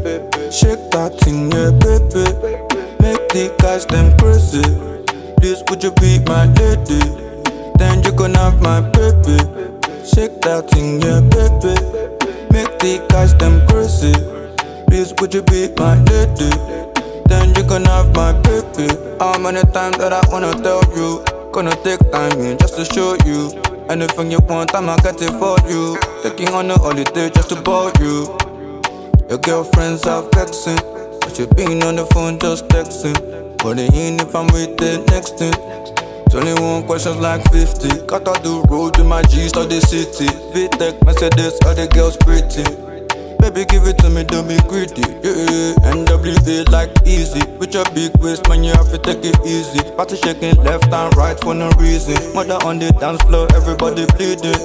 Shake that thing, yeah, baby. Make the guys them crazy. Please, would you be my lady? Then you gon' have my baby. Shake that thing, yeah, baby. Make the guys them crazy. Please, would you be my lady? Then you gon' have my baby. How many times that I wanna tell you? Gonna take time in just to show you. Anything you want, I'ma get it for you. Taking on a holiday just to bore you. Your girlfriends are vexing, but you been on the phone just texting. Wondering if I'm with the next thing. 21 questions like 50. Cut out the road with my G's to the city. VTech, Mercedes, all the girls pretty. Baby, give it to me, don't be greedy. Yeah, NWA like easy. With your big waist, man, you have to take it easy. Party shaking left and right for no reason. Mother on the dance floor, everybody bleeding.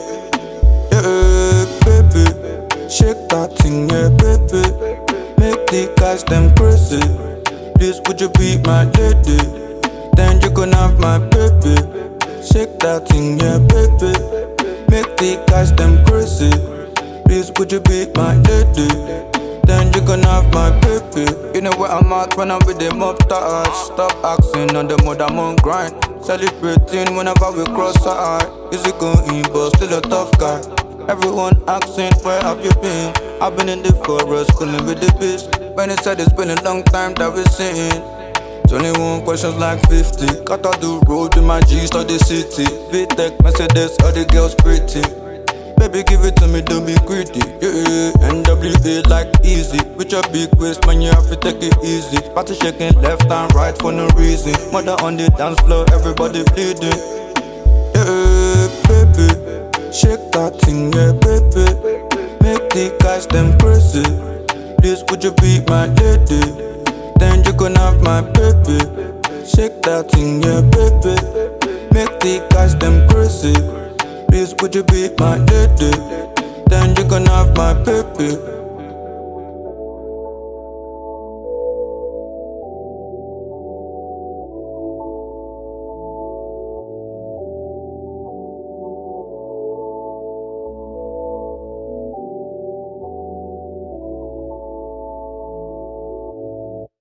Yeah, baby, shake that thing, yeah, baby. Make the guys them crazy. Please, would you be my lady? Then you gon' have my baby. Shake that thing, yeah, baby. Make the guys them crazy. Please, would you be my lady? Then you gon' have my baby. You know where I'm at when I'm with them up touch. Stop asking on the mode, I'm on grind. Celebrating whenever we cross our eye. Easy going, but still a tough guy. Everyone asking, where have you been? I've been in the forest, cooling with the beast. When it said it's been a long time that we're seeing. 21 questions like 50. Cut out the road with my G's to the city. VTech, Mercedes, all the girls pretty. Baby, give it to me, don't be greedy. Yeah, NWA like easy. With your big waist, man, you have to take it easy. Party shaking left and right for no reason. Mother on the dance floor, everybody bleeding. Yeah, baby, shake that thing, yeah, baby. Make the guys them crazy. Please, would you be my lady? Then you gon' have my baby. Shake that thing, yeah, baby. Make the guys them crazy. Please, would you be my lady? Then you gon' have my baby.